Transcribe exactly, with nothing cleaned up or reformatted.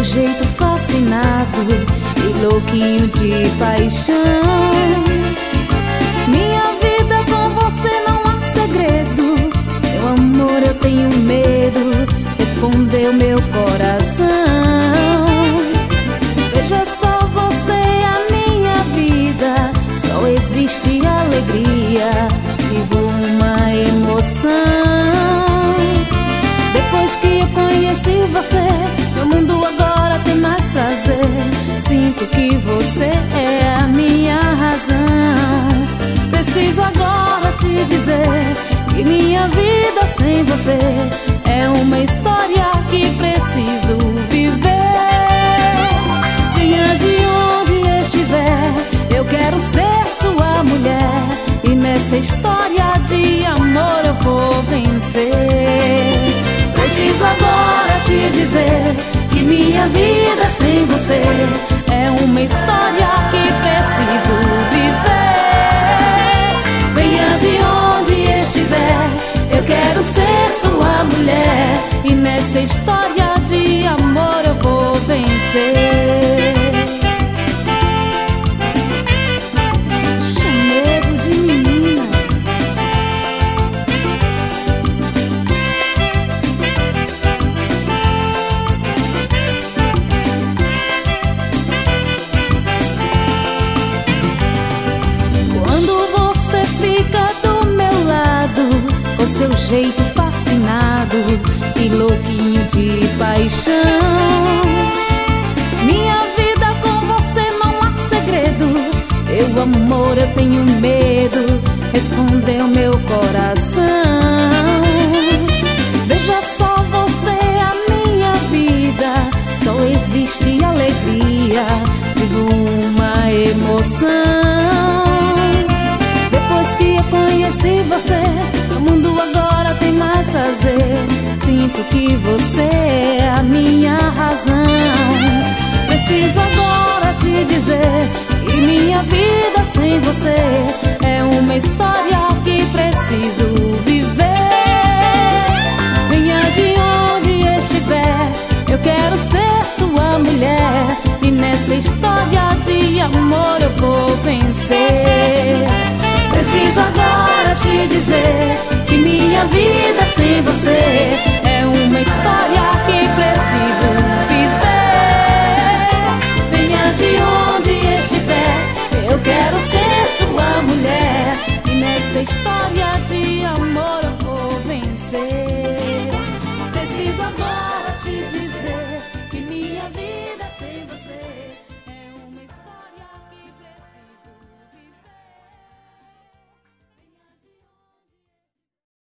seu jeito fascinado e louquinho de paixão. Minha vida com você não há segredo. Meu amor, eu tenho medo, respondeu meu coração. Veja só, você é a minha vida, só existe alegria, vivo uma emoção. Depois que eu conheci você, meu mundo agora tem mais prazer. Sinto que você é a minha razão. Preciso agora te dizer que minha vida sem você é uma história que preciso viver. Venha de onde estiver, eu quero ser sua mulher, e nessa história de amor eu vou vencer. Preciso agora te dizer que minha vida sem você é uma história que preciso viver. Venha de onde estiver, eu quero ser sua mulher, e nessa história de amor eu vou vencer. Chamego de menina. Quando você fica do meu lado, com seu jeito fascinado e louquinho de paixão, minha vida com você não há segredo. Meu amor, eu tenho medo, respondeu meu coração. Veja só, você é a minha vida, só existe alegria, vivo uma emoção. Depois que eu conheci você, meu mundo agora tem mais prazer. Sinto que você é a minha razão. Preciso agora te dizer que minha vida sem você é uma história que preciso viver. Venha de onde estiver, eu quero ser sua mulher, e nessa história de amor eu vou vencer. Preciso agora te dizer que minha vida sem você é uma história que preciso viver. Venha de onde estiver, eu quero ser sua mulher, e nessa história